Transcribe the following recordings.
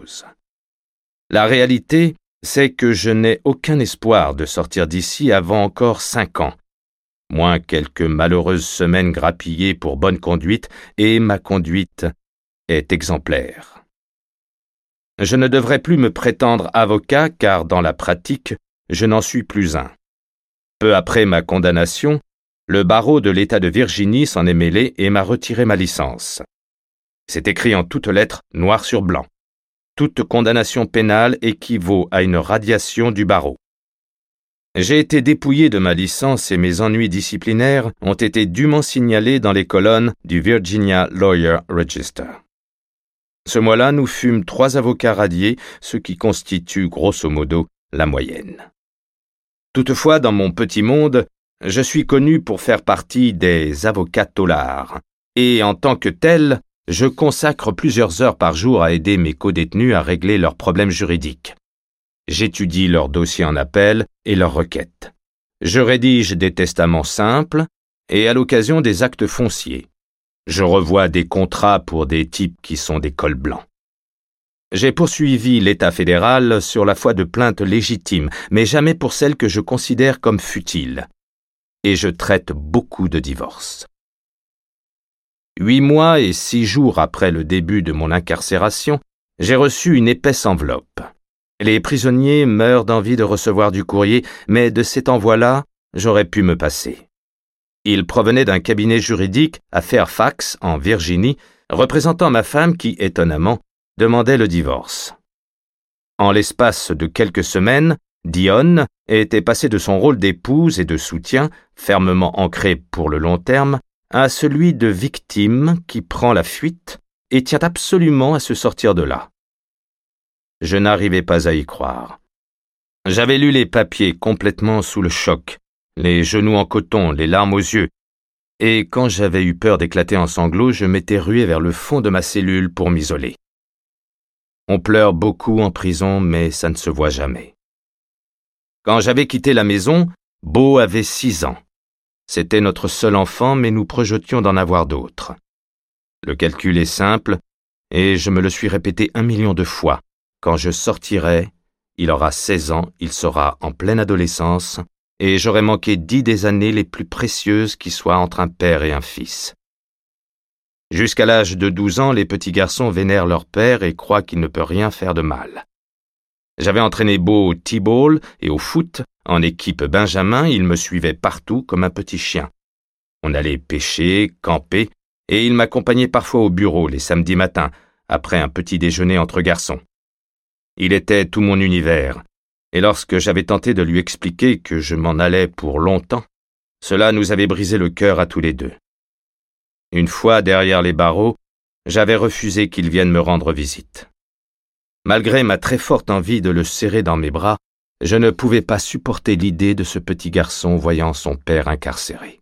chose. La réalité, c'est que je n'ai aucun espoir de sortir d'ici avant encore 5 ans, moins quelques malheureuses semaines grappillées pour bonne conduite, et ma conduite est exemplaire. Je ne devrais plus me prétendre avocat, car dans la pratique, je n'en suis plus un. Peu après ma condamnation, le barreau de l'État de Virginie s'en est mêlé et m'a retiré ma licence. C'est écrit en toutes lettres, noir sur blanc. Toute condamnation pénale équivaut à une radiation du barreau. J'ai été dépouillé de ma licence et mes ennuis disciplinaires ont été dûment signalés dans les colonnes du Virginia Lawyer Register. Ce mois-là, nous fûmes 3 avocats radiés, ce qui constitue grosso modo la moyenne. Toutefois, dans mon petit monde, je suis connu pour faire partie des avocats taulards, et en tant que tel, je consacre plusieurs heures par jour à aider mes codétenus à régler leurs problèmes juridiques. J'étudie leurs dossiers en appel et leurs requêtes. Je rédige des testaments simples et à l'occasion des actes fonciers. Je revois des contrats pour des types qui sont des cols blancs. J'ai poursuivi l'État fédéral sur la foi de plaintes légitimes, mais jamais pour celles que je considère comme futiles. Et je traite beaucoup de divorces. 8 mois et 6 jours après le début de mon incarcération, j'ai reçu une épaisse enveloppe. Les prisonniers meurent d'envie de recevoir du courrier, mais de cet envoi-là, j'aurais pu me passer. Il provenait d'un cabinet juridique à Fairfax, en Virginie, représentant ma femme qui, étonnamment, demandait le divorce. En l'espace de quelques semaines, Dionne était passée de son rôle d'épouse et de soutien, fermement ancré pour le long terme, à celui de victime qui prend la fuite et tient absolument à se sortir de là. Je n'arrivais pas à y croire. J'avais lu les papiers complètement sous le choc, les genoux en coton, les larmes aux yeux, et quand j'avais eu peur d'éclater en sanglots, je m'étais rué vers le fond de ma cellule pour m'isoler. On pleure beaucoup en prison, mais ça ne se voit jamais. Quand j'avais quitté la maison, Beau avait 6 ans. C'était notre seul enfant, mais nous projetions d'en avoir d'autres. Le calcul est simple, et je me le suis répété 1 million de fois. Quand je sortirai, il aura 16 ans, il sera en pleine adolescence, et j'aurai manqué 10 des années les plus précieuses qui soient entre un père et un fils. Jusqu'à l'âge de 12 ans, les petits garçons vénèrent leur père et croient qu'il ne peut rien faire de mal. J'avais entraîné Beau au t-ball et au foot. En équipe Benjamin, il me suivait partout comme un petit chien. On allait pêcher, camper, et il m'accompagnait parfois au bureau les samedis matins, après un petit déjeuner entre garçons. Il était tout mon univers, et lorsque j'avais tenté de lui expliquer que je m'en allais pour longtemps, cela nous avait brisé le cœur à tous les deux. Une fois derrière les barreaux, j'avais refusé qu'il vienne me rendre visite. Malgré ma très forte envie de le serrer dans mes bras, je ne pouvais pas supporter l'idée de ce petit garçon voyant son père incarcéré.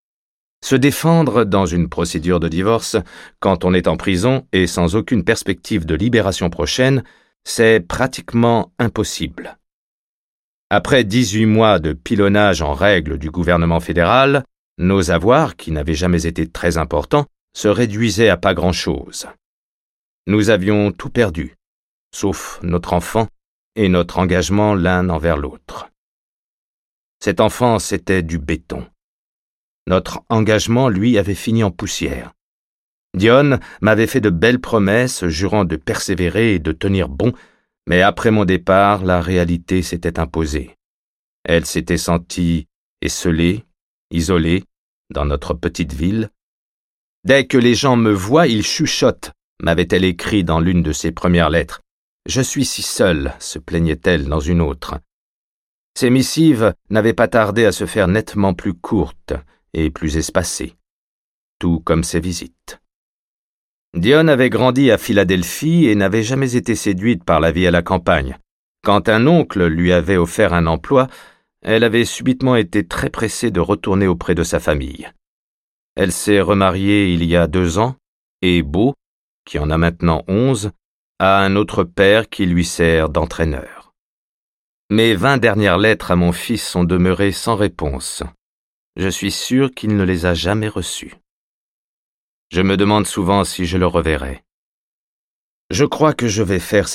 Se défendre dans une procédure de divorce, quand on est en prison et sans aucune perspective de libération prochaine, c'est pratiquement impossible. Après 18 mois de pilonnage en règle du gouvernement fédéral, nos avoirs, qui n'avaient jamais été très importants, se réduisaient à pas grand-chose. Nous avions tout perdu, sauf notre enfant et notre engagement l'un envers l'autre. Cet enfant, c'était du béton. Notre engagement, lui, avait fini en poussière. Dionne m'avait fait de belles promesses, jurant de persévérer et de tenir bon, mais après mon départ, la réalité s'était imposée. Elle s'était sentie esseulée, isolée, dans notre petite ville. Dès que les gens me voient, ils chuchotent, m'avait-elle écrit dans l'une de ses premières lettres. Je suis si seule, se plaignait-elle dans une autre. Ces missives n'avaient pas tardé à se faire nettement plus courtes et plus espacées, tout comme ses visites. Dionne avait grandi à Philadelphie et n'avait jamais été séduite par la vie à la campagne. Quand un oncle lui avait offert un emploi, elle avait subitement été très pressée de retourner auprès de sa famille. Elle s'est remariée il y a 2 ans, et Beau, qui en a maintenant 11, a un autre père qui lui sert d'entraîneur. Mes 20 dernières lettres à mon fils sont demeurées sans réponse. Je suis sûr qu'il ne les a jamais reçues. Je me demande souvent si je le reverrai. Je crois que je vais faire